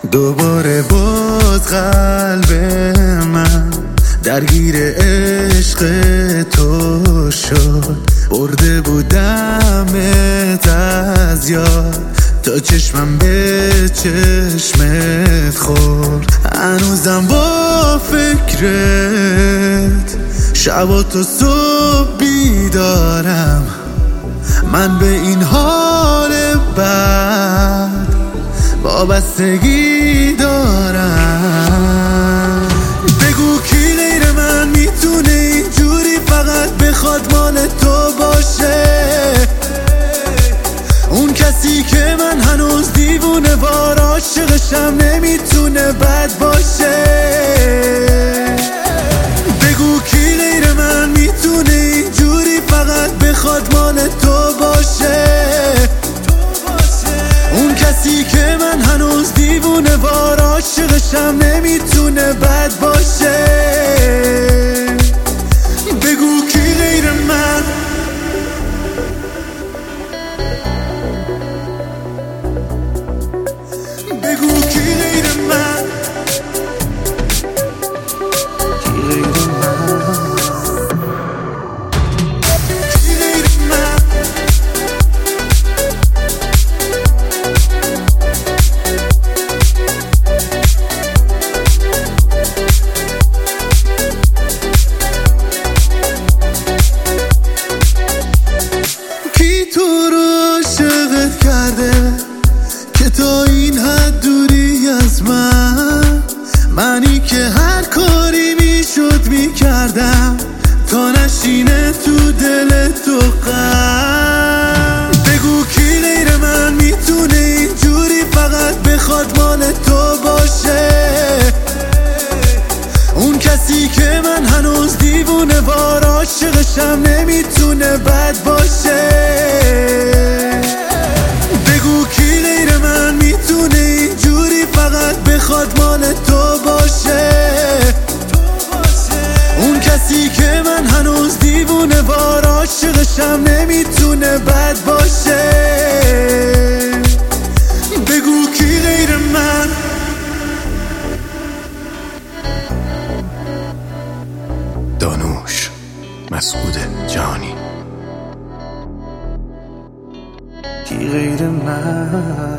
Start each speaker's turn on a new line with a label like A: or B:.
A: دوباره باز قلب من درگیر عشق تو شد. برده بودمت از یاد تا چشمم به چشمت خورد. هنوزم با فکرت شب و تا صبح بیدارم. من به این حال بد وابستگی دارم. بگو کی غیر من میتونه اینجوری فقط بخواد مال تو باشه؟ اون کسی که من هنوز دیوونه وار عاشقشم نمیتونه بد باشه. بگو کی غیر من میتونه اینجوری فقط بخواد مال تو باشه؟ اون کسی که من هنوز دیوونه وار عاشقشم نمیتونه بد باشه. بگو کی غیر من. بگو کی غیر من. کی غیر من. کی تو رو عاشقت کرده که تا این حد دوری از من؟ منی که هر کاری میشد میکردم تا نشینه تو دل تو غم. بگو کی غیر من میتونه اینجوری فقط بخواد مال تو باشه؟ اون کسی که من هنوز دیوونه وار عاشقشم نمیتونه بد باشه. بگو کی غیر من میتونه اینجوری فقط بخواد مال تو باشه؟ اون کسی که من هنوز دیوونه وار عاشقشم نمیتونه بد باشه. بگو کی غیر من.
B: دانوش مسعود جهانی.
A: کی غیر من.